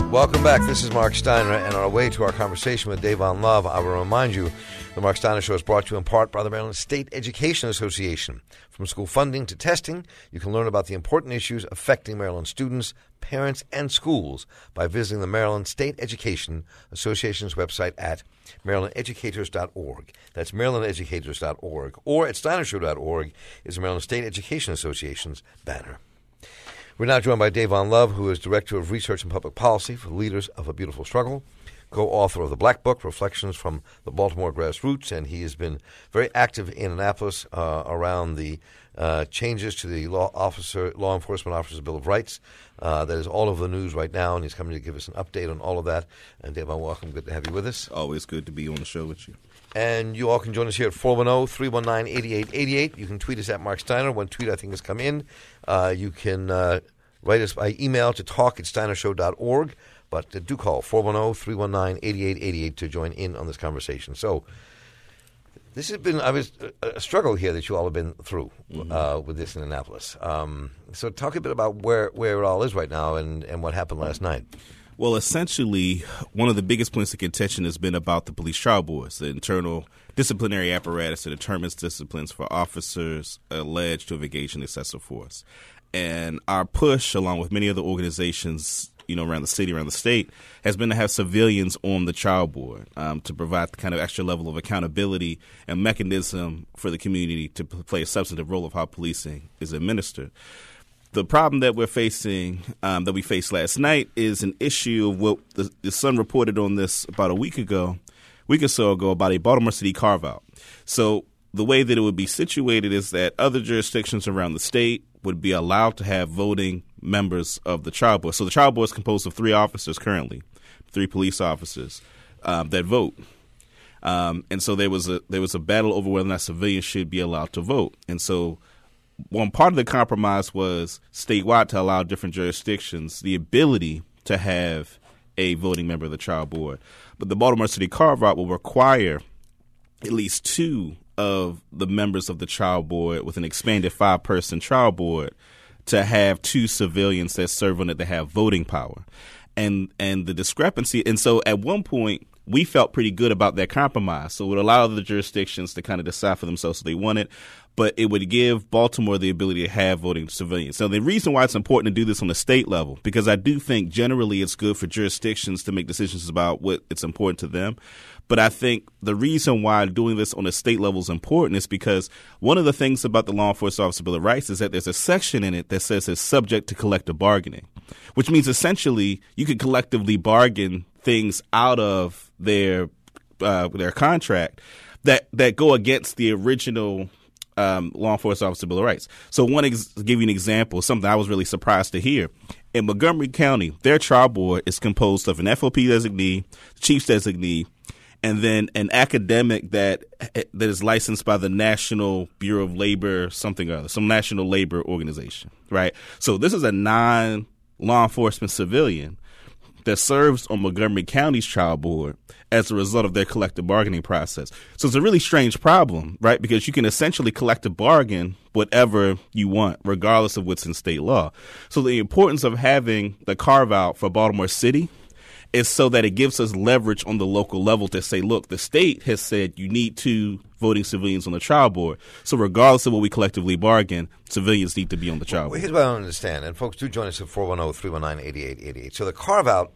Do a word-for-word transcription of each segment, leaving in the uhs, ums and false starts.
Welcome back. This is Mark Steiner, and on our way to our conversation with Davon Love, I will remind you the Mark Steiner Show is brought to you in part by the Maryland State Education Association. From school funding to testing, you can learn about the important issues affecting Maryland students, parents, and schools by visiting the Maryland State Education Association's website at maryland educators dot org. That's maryland educators dot org. Or at steiner show dot org is the Maryland State Education Association's banner. We're now joined by Davon Love, who is Director of Research and Public Policy for Leaders of a Beautiful Struggle, co-author of the Black Book, Reflections from the Baltimore Grassroots, and he has been very active in Annapolis uh, around the uh, changes to the law officer, law enforcement officers' Bill of Rights. Uh, that is all of the news right now, and he's coming to give us an update on all of that. And Davon, welcome. Good to have you with us. Always good to be on the show with you. And you all can join us here at four one zero, three one nine, eight eight eight eight. You can tweet us at Mark Steiner. One tweet, I think, has come in. Uh, you can uh, write us by email to talk at steiner show dot org. But uh, do call four one zero, three one nine, eight eight eight eight to join in on this conversation. So this has been I was, a struggle here that you all have been through mm-hmm. uh, with this in Annapolis. Um, so talk a bit about where, where it all is right now and, and what happened last night. Well, essentially, one of the biggest points of contention has been about the police trial boards, the internal disciplinary apparatus that determines disciplines for officers alleged to have engaged in excessive force. And our push, along with many other organizations, you know, around the city, around the state, has been to have civilians on the trial board um, to provide the kind of extra level of accountability and mechanism for the community to p- play a substantive role of how policing is administered. The problem that we're facing, um, that we faced last night, is an issue of what the, the Sun reported on this about a week ago, week or so ago, about a Baltimore City carve-out. So the way that it would be situated is that other jurisdictions around the state would be allowed to have voting members of the trial board. So the trial board is composed of three officers currently, three police officers um, that vote. Um, and so there was a there was a battle over whether or not civilians should be allowed to vote. And so one part of the compromise was statewide to allow different jurisdictions the ability to have a voting member of the trial board. But the Baltimore City carve-out will require at least two of the members of the trial board with an expanded five-person trial board to have two civilians that serve on it that have voting power. And and the discrepancy – and so at one point – we felt pretty good about that compromise. So it would allow the jurisdictions to kind of decide for themselves if they want it, but it would give Baltimore the ability to have voting civilians. So the reason why it's important to do this on the state level, because I do think generally it's good for jurisdictions to make decisions about what it's important to them. But I think the reason why doing this on a state level is important is because one of the things about the Law Enforcement Officer Bill of Rights is that there's a section in it that says it's subject to collective bargaining, which means essentially you could collectively bargain things out of their uh, their contract that that go against the original um, Law Enforcement Officer Bill of Rights. So one ex- give you an example, something I was really surprised to hear. In Montgomery County, their trial board is composed of an F O P designee, chief's designee, and then an academic that that is licensed by the National Bureau of Labor, something or other, some national labor organization, right? So this is a non-law enforcement civilian that serves on Montgomery County's trial board as a result of their collective bargaining process. So it's a really strange problem, right? Because you can essentially collective bargain whatever you want, regardless of what's in state law. So the importance of having the carve-out for Baltimore City is so that it gives us leverage on the local level to say, look, the state has said you need two voting civilians on the trial board. So regardless of what we collectively bargain, civilians need to be on the trial well, board. Here's what I don't understand. And folks, do join us at four one zero, three one nine, eight eight eight eight. So the carve-out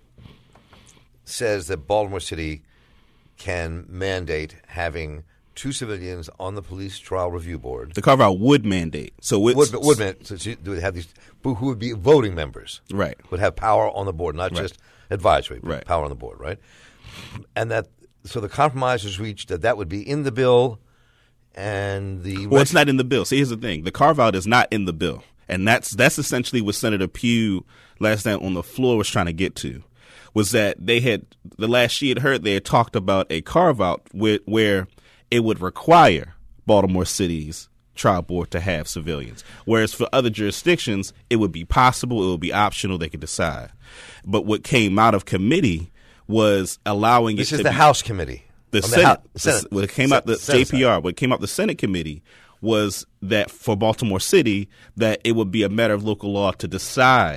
says that Baltimore City can mandate having two civilians on the police trial review board. The carve-out would mandate. So it's, would, would mandate. So you would have these who would be voting members. Right. Would have power on the board, not right. just advisory, but right. power on the board, right? And that so the compromise was reached that that would be in the bill, and the well, it's not in the bill. See, here's the thing: the carve-out is not in the bill, and that's that's essentially what Senator Pugh last night on the floor was trying to get to, was that they had the last she had heard they had talked about a carve-out where, where it would require Baltimore City's trial board to have civilians, whereas for other jurisdictions it would be possible, it would be optional, they could decide. But what came out of committee was allowing this it is to the be, House committee. The the Senate, House, the, Senate. what came Sen- out the Senate J P R, what came out the Senate committee was that for Baltimore City that it would be a matter of local law to decide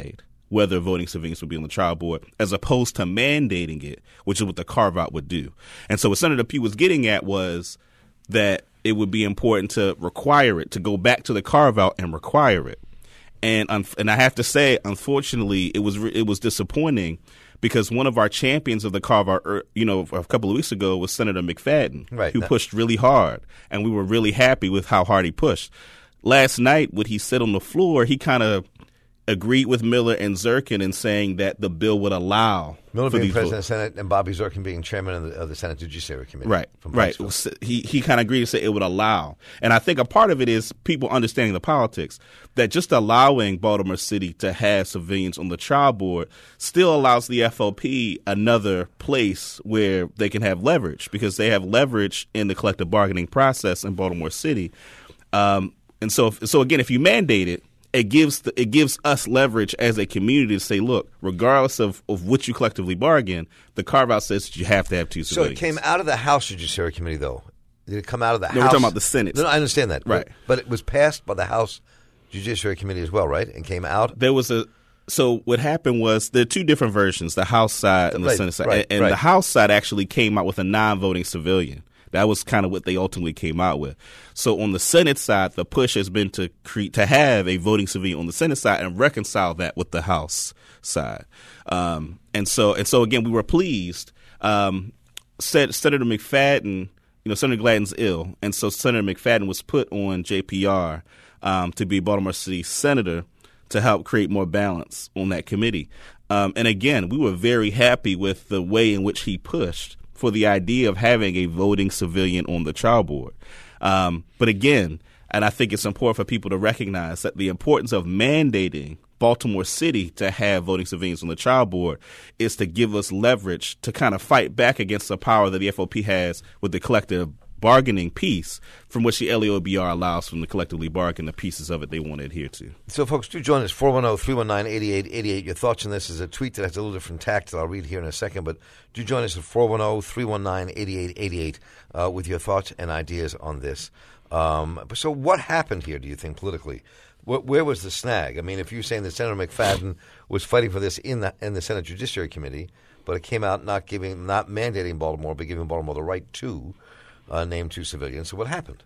whether voting civilians would be on the trial board, as opposed to mandating it, which is what the carve-out would do. And so what Senator Pugh was getting at was that it would be important to require it, to go back to the carve-out and require it. And and I have to say, unfortunately, it was it was disappointing because one of our champions of the carve-out, you know, a couple of weeks ago was Senator McFadden, right, who no. pushed really hard, and we were really happy with how hard he pushed. Last night, when he said on the floor, he kind of agreed with Miller and Zirkin in saying that the bill would allow Miller for being these president votes. of the Senate and Bobby Zirkin being chairman of the, of the Senate Judiciary Committee. Right, from right. Pikesville. He he kind of agreed to say it would allow. And I think a part of it is people understanding the politics, that just allowing Baltimore City to have civilians on the trial board still allows the F O P another place where they can have leverage, because they have leverage in the collective bargaining process in Baltimore City. Um, and so, if, so again, if you mandate it, It gives the, it gives us leverage as a community to say, look, regardless of, of what you collectively bargain, the carve-out says that you have to have two So civilians. it came out of the House Judiciary Committee, though. Did it come out of the No, House? we're talking about the Senate. No, no, I understand that. Right. But, but it was passed by the House Judiciary Committee as well, right? And came out? There was a so what happened was there are two different versions, the House side and the Right, Senate side. right, and right. the House side actually came out with a non-voting civilian. That was kind of what they ultimately came out with. So on the Senate side, the push has been to create to have a voting civilian on the Senate side and reconcile that with the House side. Um, and so and so again, we were pleased. Um, said Senator McFadden, you know, Senator Gladden's ill, and so Senator McFadden was put on J P R um, to be Baltimore City Senator to help create more balance on that committee. Um, and again, we were very happy with the way in which he pushed for the idea of having a voting civilian on the trial board. Um, but again, and I think it's important for people to recognize that the importance of mandating Baltimore City to have voting civilians on the trial board is to give us leverage to kind of fight back against the power that the F O P has with the collective bargaining piece, from which the L E O B R allows them to collectively bargain the pieces of it they want to adhere to. So, folks, do join us, four one zero, three one nine, eight eight eight eight. Your thoughts on this is a tweet that has a little different tact that I'll read here in a second, but do join us at four one zero, three one nine, eight eight eight eight uh, with your thoughts and ideas on this. Um, so what happened here, do you think, politically? Where, where was the snag? I mean, if you're saying that Senator McFadden was fighting for this in the in the Senate Judiciary Committee, but it came out not giving, not mandating Baltimore, but giving Baltimore the right to uh, name two civilians. So what happened?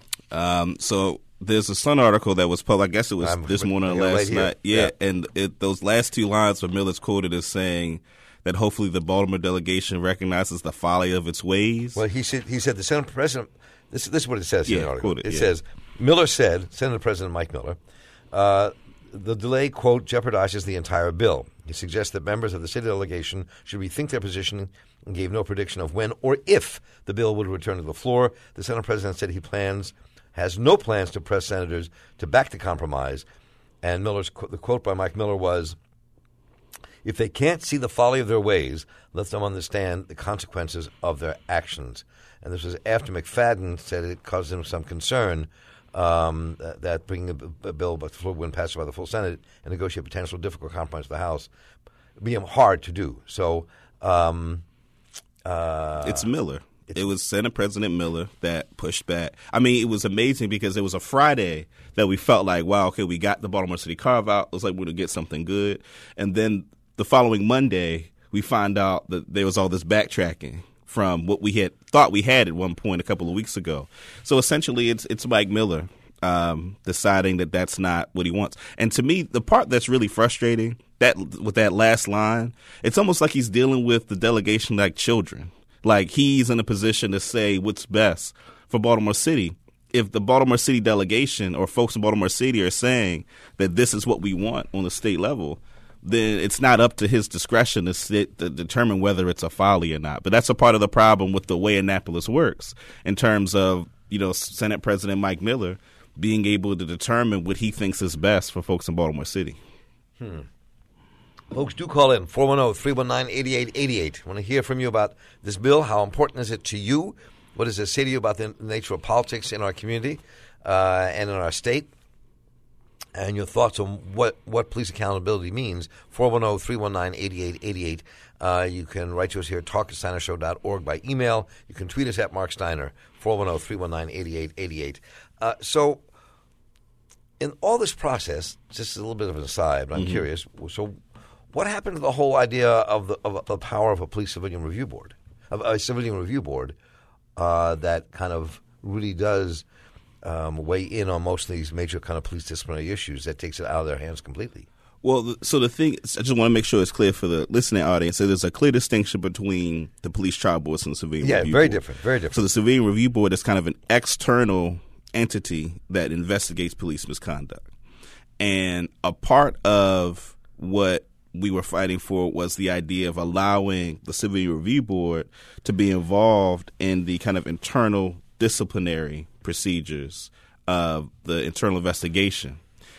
Um, so there's a Sun article that was published, I guess it was I'm this morning or right last here. night. Yeah, Yeah. and it, those last two lines where Miller's quoted as saying that hopefully the Baltimore delegation recognizes the folly of its ways. Well, he said he said the Senate President. This, this is what it says Yeah, in the article. quote it, it yeah. says Miller said, Senator President Mike Miller, uh, the delay, quote, jeopardizes the entire bill. He suggests that members of the city delegation should rethink their position and gave no prediction of when or if the bill would return to the floor. The Senate President said he plans has no plans to press senators to back the compromise. And Miller's the quote by Mike Miller was, "If they can't see the folly of their ways, let them understand the consequences of their actions." And this was after McFadden said it caused him some concern um, that, that bringing a, a bill back to the floor when passed by the full Senate and negotiate potential difficult compromise with the House would be hard to do. So um, uh, it's Miller. It was Senate President Miller that pushed back. I mean, it was amazing because it was a Friday that we felt like, wow, okay, we got the Baltimore City carve-out. It was like we're going to get something good. And then the following Monday, we find out that there was all this backtracking from what we had thought we had at one point a couple of weeks ago. So essentially, it's it's Mike Miller um, deciding that that's not what he wants. And to me, the part that's really frustrating, that with that last line, it's almost like he's dealing with the delegation like children. Like he's in a position to say what's best for Baltimore City. If the Baltimore City delegation or folks in Baltimore City are saying that this is what we want on the state level, then it's not up to his discretion to, sit, to determine whether it's a folly or not. But that's a part of the problem with the way Annapolis works in terms of, you know, Senate President Mike Miller being able to determine what he thinks is best for folks in Baltimore City. Hmm. Folks, do call in, four one zero, three one nine, eight eight eight eight. I want to hear from you about this bill. How important is it to you? What does it say to you about the nature of politics in our community uh, and in our state? And your thoughts on what, what police accountability means, four one zero, three one nine, eight eight eight eight. Uh, you can write to us here at talk at steiner show dot org by email. You can tweet us at Mark Steiner, four one zero, three one nine, eight eight eight eight. Uh, so in all this process, just a little bit of an aside, but I'm Mm-hmm. curious, so What happened to the whole idea of the, of the power of a police civilian review board, of a civilian review board uh, that kind of really does um, weigh in on most of these major kind of police disciplinary issues that takes it out of their hands completely? Well, so the thing, I just want to make sure it's clear for the listening audience that there's a clear distinction between the police trial boards and the civilian yeah, review very board. different, very different. So the civilian review board is kind of an external entity that investigates police misconduct. And a part of what we were fighting for was the idea of allowing the civilian review board to be involved in the kind of internal disciplinary procedures of the internal investigation.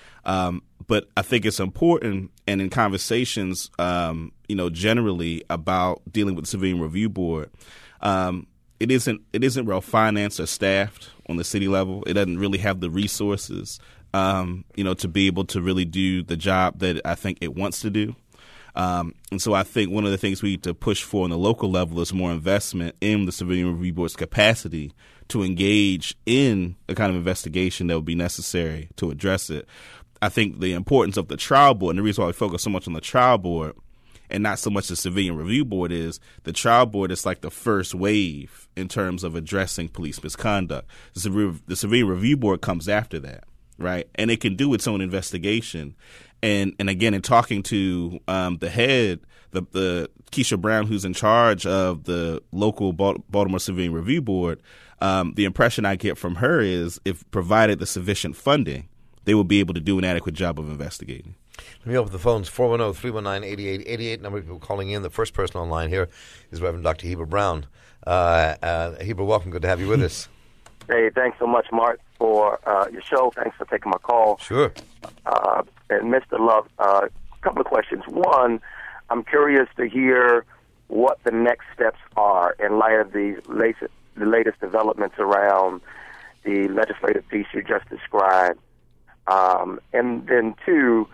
Um, but I think it's important, and in conversations, um, you know, generally about dealing with the civilian review board, um, it isn't it isn't well financed or staffed on the city level. It doesn't really have the resources, um, you know, to be able to really do the job that I think it wants to do. Um, and so I think one of the things we need to push for on the local level is more investment in the civilian review board's capacity to engage in the kind of investigation that would be necessary to address it. I think the importance of the trial board, and the reason why we focus so much on the trial board and not so much the civilian review board, is the trial board is like the first wave in terms of addressing police misconduct. The civilian, the civilian review board comes after that, right? And it can do its own investigation. And and again, in talking to um, the head, the, the Keisha Brown, who's in charge of the local Baltimore Civilian Review Board, um, the impression I get from her is if provided the sufficient funding, they will be able to do an adequate job of investigating. Let me open the phones, four one zero, three one nine, eight eight eight eight. Number of people calling in. The first person online here is Reverend Doctor Heber Brown. Uh, uh, Heber, welcome. Good to have you with us. Hey, thanks so much, Mark, for uh, your show. Thanks for taking my call. Sure. Uh, and Mister Love, a uh, couple of questions. One, I'm curious to hear what the next steps are in light of the latest, the latest developments around the legislative piece you just described. Um, and then two,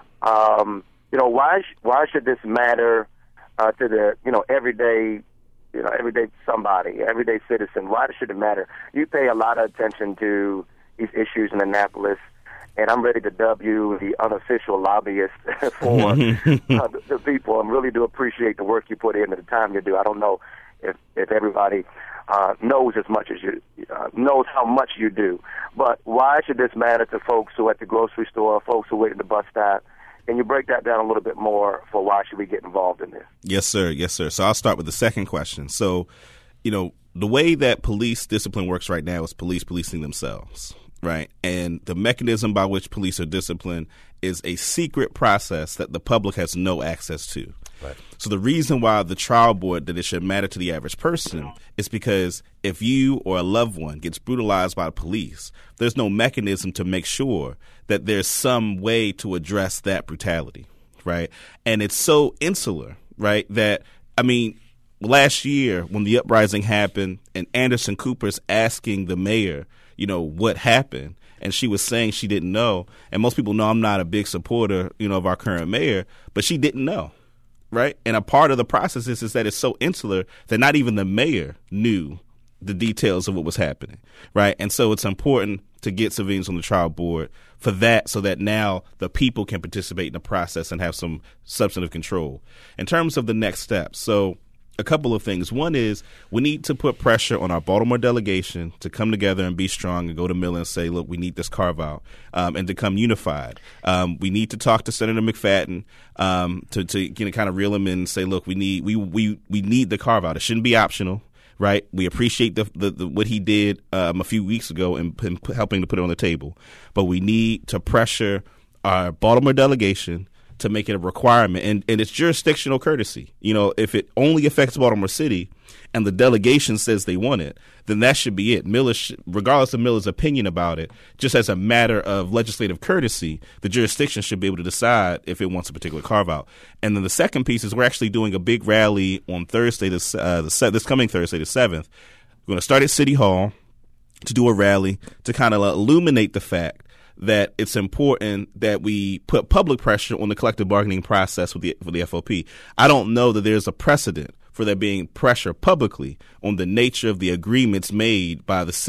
um, you know, why sh- why should this matter uh, to the you know everyday you know everyday somebody, everyday citizen? Why should it matter? You pay a lot of attention to these issues in Annapolis, and I'm ready to dub you the unofficial lobbyist for uh, the, the people. I really do appreciate the work you put in and the time you do. I don't know if if everybody Uh, knows as much as you uh, knows how much you do, but why should this matter to folks who are at the grocery store, folks who wait at the bus stop? Can you break that down a little bit more for why should we get involved in this? Yes, sir. Yes, sir. So I'll start with the second question. So, you know, the way that police discipline works right now is police policing themselves, right? And the mechanism by which police are disciplined is a secret process that the public has no access to. Right. So the reason why the trial board that it should matter to the average person is because if you or a loved one gets brutalized by the police, there's no mechanism to make sure that there's some way to address that brutality, right? And it's so insular, right, that, I mean, last year when the uprising happened and Anderson Cooper's asking the mayor, you know, what happened, and she was saying she didn't know, and most people know I'm not a big supporter, you know, of our current mayor, but she didn't know. Right. And a part of the process is, is that it's so insular that not even the mayor knew the details of what was happening. Right. And so it's important to get civilians on the trial board for that, so that now the people can participate in the process and have some substantive control. In terms of the next steps, so a couple of things. One is we need to put pressure on our Baltimore delegation to come together and be strong and go to Miller and say, look, we need this carve out um, and to come unified. Um, we need to talk to Senator McFadden um, to, to you know, kind of reel him in and say, look, we need we we, we need the carve out. It shouldn't be optional. Right. We appreciate the, the, the what he did um, a few weeks ago in, in helping to put it on the table. But we need to pressure our Baltimore delegation to make it a requirement, and, and it's jurisdictional courtesy. You know, if it only affects Baltimore City and the delegation says they want it, then that should be it. Miller, sh- regardless of Miller's opinion about it, just as a matter of legislative courtesy, the jurisdiction should be able to decide if it wants a particular carve-out. And then the second piece is we're actually doing a big rally on Thursday, this, uh, the se- this coming Thursday, the seventh. We're going to start at City Hall to do a rally to kind of illuminate the fact that it's important that we put public pressure on the collective bargaining process with the, with the F O P. I don't know that there's a precedent for there being pressure publicly on the nature of the agreements made by the city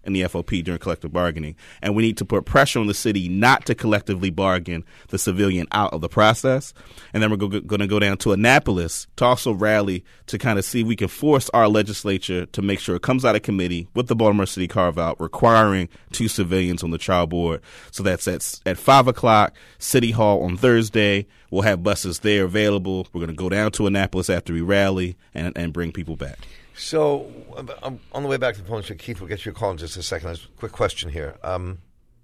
in the F O P during collective bargaining, and we need to put pressure on the city not to collectively bargain the civilian out of the process. And then we're go- going to go down to Annapolis to also rally to kind of see if we can force our legislature to make sure it comes out of committee with the Baltimore City carve-out requiring two civilians on the trial board. So that's at, at five o'clock, City Hall on Thursday. We'll have buses there available. We're going to go down to Annapolis after we rally and, and bring people back. So, um, on the way back to the phone, so Keith, we'll get your call in just a second. There's a quick question here. Um,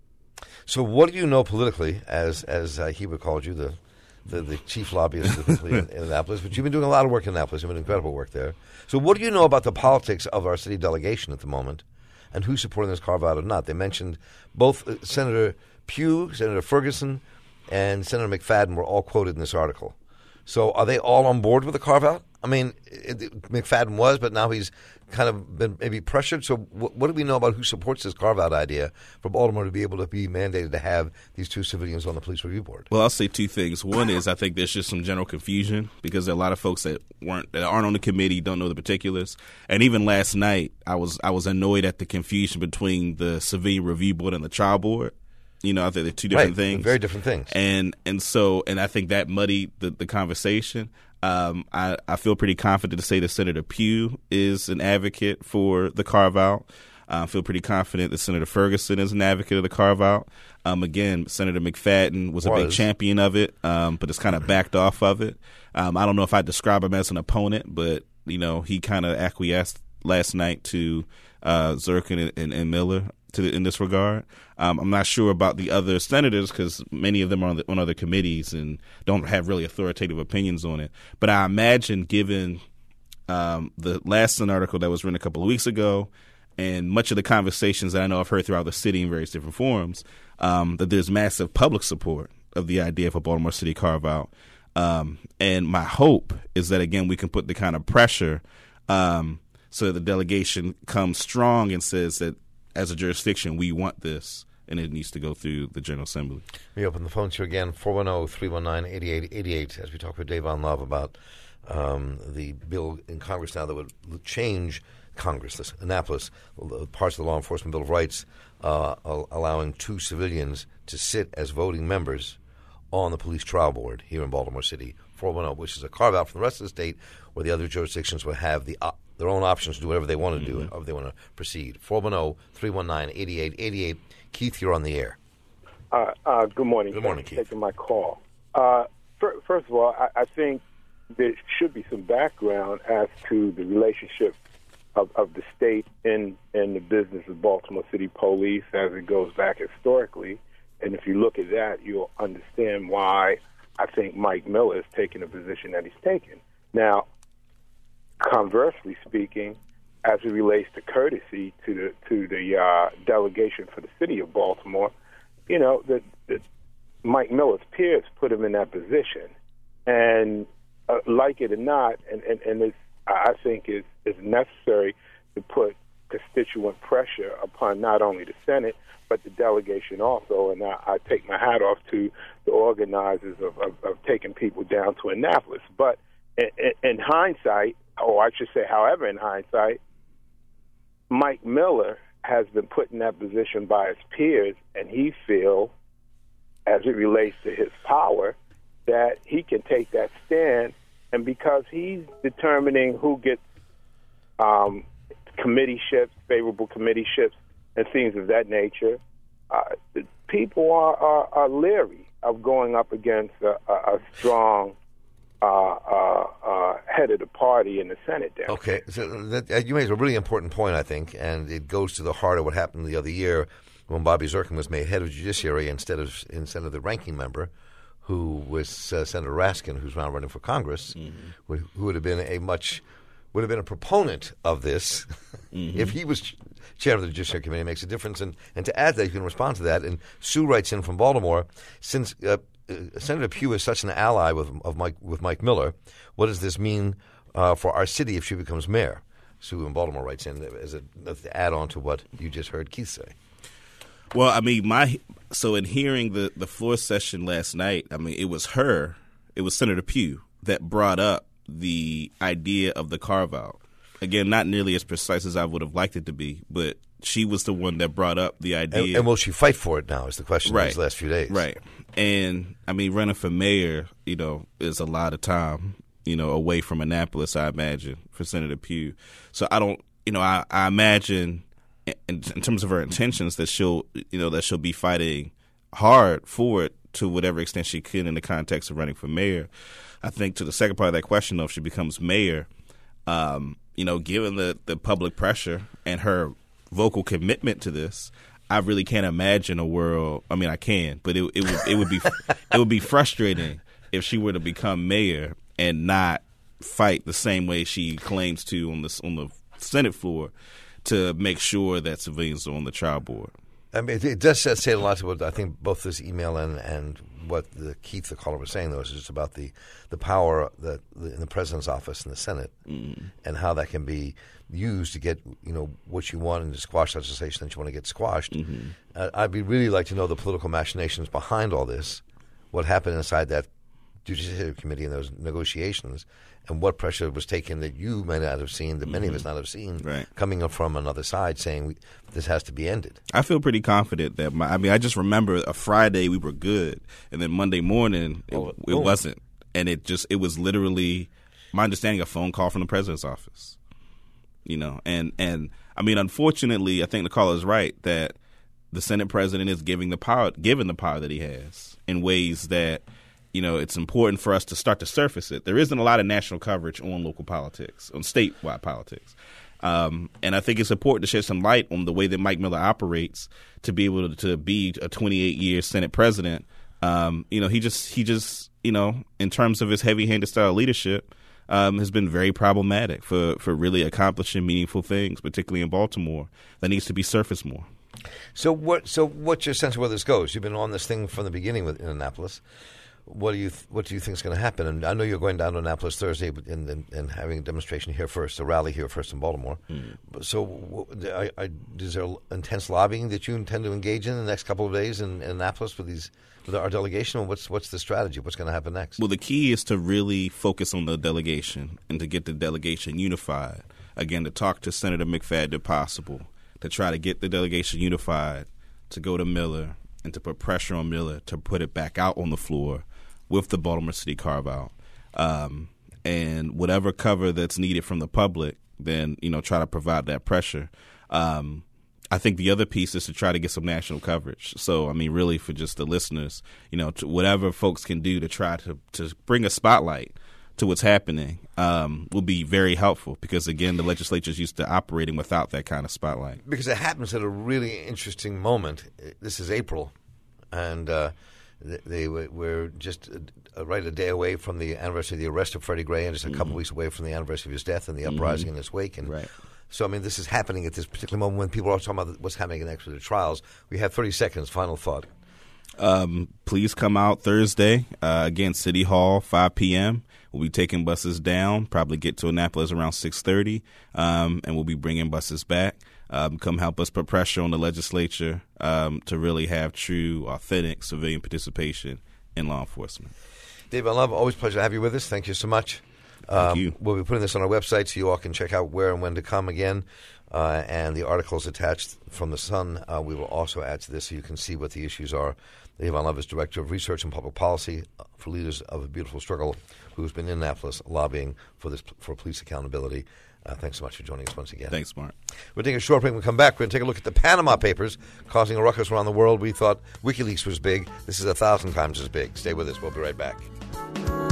so, what do you know politically, as as uh, he would call you, the, the the chief lobbyist in, in Annapolis? But you've been doing a lot of work in Annapolis. You've been incredible work there. So, what do you know about the politics of our city delegation at the moment, and who's supporting this carve out or not? They mentioned both uh, Senator Pugh, Senator Ferguson, and Senator McFadden were all quoted in this article. So, are they all on board with the carve out? I mean, it, it, McFadden was, but now he's kind of been maybe pressured. So what, what do we know about who supports this carve-out idea for Baltimore to be able to be mandated to have these two civilians on the police review board? Well, I'll say two things. One is I think there's just some general confusion because there are a lot of folks that weren't that aren't on the committee, don't know the particulars. And even last night, I was I was annoyed at the confusion between the civilian review board and the trial board. You know, I think they're two different right. things. Very different things. And and so and I think that muddied the, the conversation. Um, I, I feel pretty confident to say that Senator Pugh is an advocate for the carve-out. Uh, I feel pretty confident that Senator Ferguson is an advocate of the carve-out. Um, again, Senator McFadden was a was. big champion of it, um, but it's kind of backed off of it. Um, I don't know if I'd describe him as an opponent, but, you know, he kind of acquiesced last night to uh, Zirkin and, and, and Miller to the, in this regard. Um, I'm not sure about the other senators because many of them are on, the, on other committees and don't have really authoritative opinions on it. But I imagine given um, the last article that was written a couple of weeks ago and much of the conversations that I know I've heard throughout the city in various different forums, um, that there's massive public support of the idea of a Baltimore City carve-out. Um, and my hope is that, again, we can put the kind of pressure um, so that the delegation comes strong and says that as a jurisdiction, we want this, and it needs to go through the General Assembly. We open the phones here again, four one zero, three one nine, eight eight eight eight, as we talk with Davon Love about um, the bill in Congress now that would change Congress, this Annapolis, parts of the Law Enforcement Bill of Rights, uh, allowing two civilians to sit as voting members on the police trial board here in Baltimore City, four one zero, which is a carve-out from the rest of the state where the other jurisdictions would have the uh, their own options to do whatever they want to do, mm-hmm. if they want to proceed. four one zero, three one nine, eight eight eight eight. Keith, you're on the air. Uh, uh, good morning. Good morning, Keith. Taking my call. Uh, for, first of all, I, I think there should be some background as to the relationship of, of the state and, and the business of Baltimore City Police as it goes back historically. And if you look at that, you'll understand why I think Mike Miller has taken the position that he's taken. Now, conversely speaking, as it relates to courtesy to the to the uh, delegation for the city of Baltimore, you know, the, the Mike Miller's peers put him in that position, and uh, like it or not, and and, and it's, I think it's, it's necessary to put constituent pressure upon not only the Senate but the delegation also. And I, I take my hat off to the organizers of, of, of taking people down to Annapolis. But in, in, in hindsight, or I should say, however, in hindsight, Mike Miller has been put in that position by his peers, and he feels, as it relates to his power, that he can take that stand. And because he's determining who gets um, committeeships, favorable committeeships, and things of that nature, uh, people are, are, are leery of going up against a, a, a strong Uh, uh, uh, head of the party in the Senate there. Okay, so that, uh, you made a really important point, I think, and it goes to the heart of what happened the other year when Bobby Zirkin was made head of Judiciary instead of instead of the ranking member, who was uh, Senator Raskin, who's now running for Congress, mm-hmm. who, who would have been a much would have been a proponent of this mm-hmm. if he was chair of the Judiciary Committee. It makes a difference, and and to add that, you can respond to that. And Sue writes in from Baltimore, since. Uh, Uh, Senator Pugh is such an ally with of Mike with Mike Miller. What does this mean uh, for our city if she becomes mayor? Sue in Baltimore writes in as a, as an add-on to what you just heard Keith say. Well, I mean, my so in hearing the, the floor session last night, I mean, it was her, it was Senator Pugh that brought up the idea of the carve-out. Again, not nearly as precise as I would have liked it to be, but she was the one that brought up the idea. And, and will she fight for it now is the question right. these last few days. Right. And, I mean, running for mayor, you know, is a lot of time, you know, away from Annapolis, I imagine, for Senator Pugh. So I don't, you know, I, I imagine in, in terms of her intentions that she'll, you know, that she'll be fighting hard for it to whatever extent she can in the context of running for mayor. I think to the second part of that question, though, if she becomes mayor, um, you know, given the, the public pressure and her vocal commitment to this, I really can't imagine a world. I mean, I can, but it, it would it would be it would be frustrating if she were to become mayor and not fight the same way she claims to on the on the Senate floor to make sure that civilians are on the trial board. I mean, it, it does say a lot to what I think both this email and, and what the Keith, the caller, was saying, though, is just about the, the power that the, in the president's office and the Senate mm. and how that can be used to get, you know, what you want and to squash legislation that you want to get squashed. Mm-hmm. Uh, I'd be really like to know the political machinations behind all this, what happened inside that Judiciary Committee in those negotiations, and what pressure was taken that you may not have seen, that mm-hmm. many of us not have seen, right. coming up from another side saying we, this has to be ended. I feel pretty confident that my, I mean, I just remember a Friday we were good, and then Monday morning it, oh, it wasn't. And it just, it was literally, my understanding, a phone call from the president's office. You know, and, and I mean, unfortunately, I think the caller is right that the Senate president is giving the power, given the power that he has in ways that, you know, it's important for us to start to surface it. There isn't a lot of national coverage on local politics, on statewide politics. Um, and I think it's important to shed some light on the way that Mike Miller operates to be able to, to be a twenty-eight year Senate president. Um, you know, he just, he just, you know, in terms of his heavy-handed style of leadership, um, has been very problematic for, for really accomplishing meaningful things, particularly in Baltimore, that needs to be surfaced more. So what? So what's your sense of where this goes? You've been on this thing from the beginning with, in Annapolis. What do you th- What do you think is going to happen? And I know you're going down to Annapolis Thursday and, and, and having a demonstration here first, a rally here first in Baltimore. Mm. So, w- I, I, is there intense lobbying that you intend to engage in the next couple of days in, in Annapolis with these with our delegation? What's What's the strategy? What's going to happen next? Well, the key is to really focus on the delegation and to get the delegation unified. Again, to talk to Senator McFadden if possible, to try to get the delegation unified, to go to Miller and to put pressure on Miller to put it back out on the floor with the Baltimore City carve-out, um, and whatever cover that's needed from the public, then, you know, try to provide that pressure. Um, I think the other piece is to try to get some national coverage. So, I mean, really for just the listeners, you know, to whatever folks can do to try to, to bring a spotlight to what's happening um, will be very helpful because, again, the legislature is used to operating without that kind of spotlight. Because it happens at a really interesting moment. This is April, and uh, they were just uh, right a day away from the anniversary of the arrest of Freddie Gray and just a couple mm-hmm. weeks away from the anniversary of his death and the uprising mm-hmm. in its wake. And right. So, I mean, this is happening at this particular moment when people are talking about what's happening next with the trials. We have thirty seconds. Final thought. Um, please come out Thursday. Uh, again, City Hall, five p.m. We'll be taking buses down, probably get to Annapolis around six thirty, um, and we'll be bringing buses back. Um, come help us put pressure on the legislature um, to really have true, authentic civilian participation in law enforcement. Dave Von Love, always a pleasure to have you with us. Thank you so much. Thank um, you. We'll be putting this on our website so you all can check out where and when to come again. Uh, and the articles attached from The Sun, uh, we will also add to this so you can see what the issues are. Dave Von Love is Director of Research and Public Policy for Leaders of a Beautiful Struggle, who's been in Annapolis lobbying for this for police accountability. Uh, thanks so much for joining us once again. Thanks, Mark. We'll take a short break. When we come back, we're going to take a look at the Panama Papers causing a ruckus around the world. We thought WikiLeaks was big. This is a thousand times as big. Stay with us. We'll be right back.